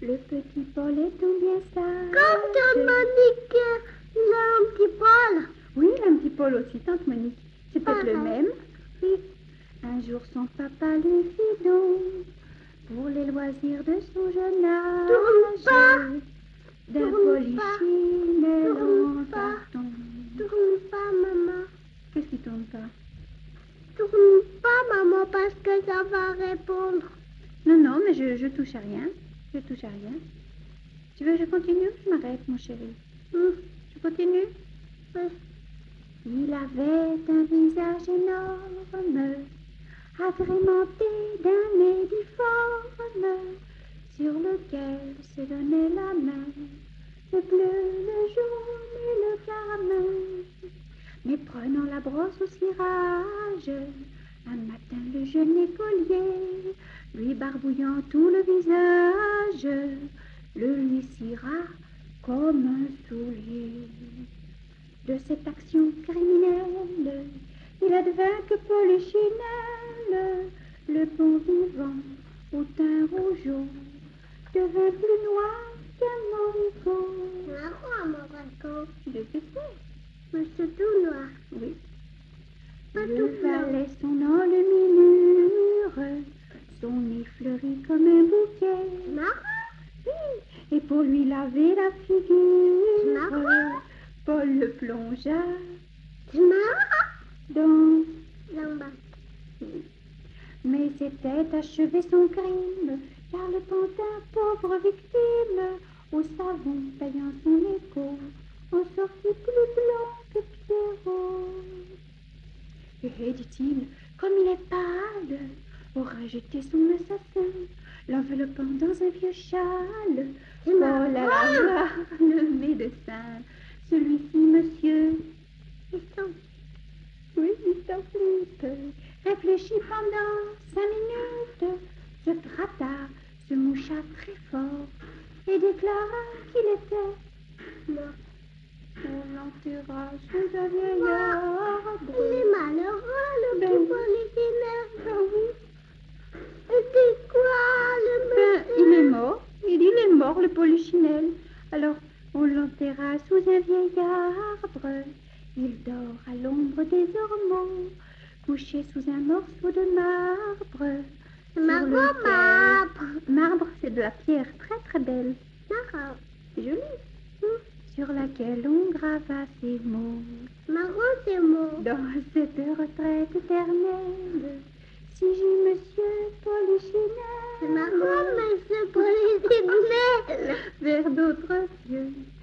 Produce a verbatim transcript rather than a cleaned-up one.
Le petit Paul est donc bien sage. Comme tante Monique, le petit Paul. Oui, un petit Paul aussi, tante Monique. C'est peut-être le Pareil. même. Oui. Un jour, son papa lui fit don pour les loisirs de son jeune âge. Tourne pas. D'un Tourne pas. polichinelle en Tourne pas. carton. Tourne pas, maman. Qu'est-ce qui tourne pas? Tourne pas, maman, parce que ça va répondre. Non, non, mais je, je touche à rien. Je touche à rien. Tu veux que je continue ou je m'arrête, mon chéri? Hum. Je continue? Oui. Il avait un visage énorme, agrémenté d'un nez difforme, sur lequel se donnait la main, le bleu, le jaune et le carmin. Mais prenant la brosse au cirage, un matin le jeune écolier, lui barbouillant tout le visage, le lui cira comme un soulier. De cette action criminelle, il advint que Polichinelle, le bon vivant, au teint rougeau, devint plus noir qu'un moricaud. Marrant, mon raconte. Je sais pas. Mais c'est tout noir. Oui. Pas Le tout blanc. valet son enluminure, son nez fleuri comme un bouquet. Marrant. Et pour lui laver la figure, Marrant. Paul le plongea C'est marrant. dans... Dans bas. Mais c'était achevé son crime, car le pantin, pauvre victime, au savon payant son écho, en sortit plus blanc que Pierrot. Eh, dit-il, comme il est pâle, aura jeté son assassin, l'enveloppant dans un vieux châle. C'est Oh marrant. là là, le médecin, celui-ci, monsieur, Ils sont... oui, il s'en flûte, réfléchit pendant cinq minutes, se gratta, se moucha très fort et déclara qu'il était mort. On l'enterra sous un vieil arbre. Il est malheureux, le Ben petit oui. Polichinelle. Ah oui. Et c'est quoi, le Ben, médecin? il est mort. Il dit il est mort, le Polichinelle. Alors, on l'enterra sous un vieil arbre. Il dort à l'ombre des ormeaux, couché sous un morceau de marbre. C'est sur marrant, lequel- marbre. Marbre, c'est de la pierre très très belle. Marrant. C'est joli. Hum, Sur laquelle on grava ces mots. Marrant, c'est mot. Dans cette retraite éternelle, si j'ai monsieur Polichinelle, C'est marrant, monsieur Polichinelle. vers d'autres cieux,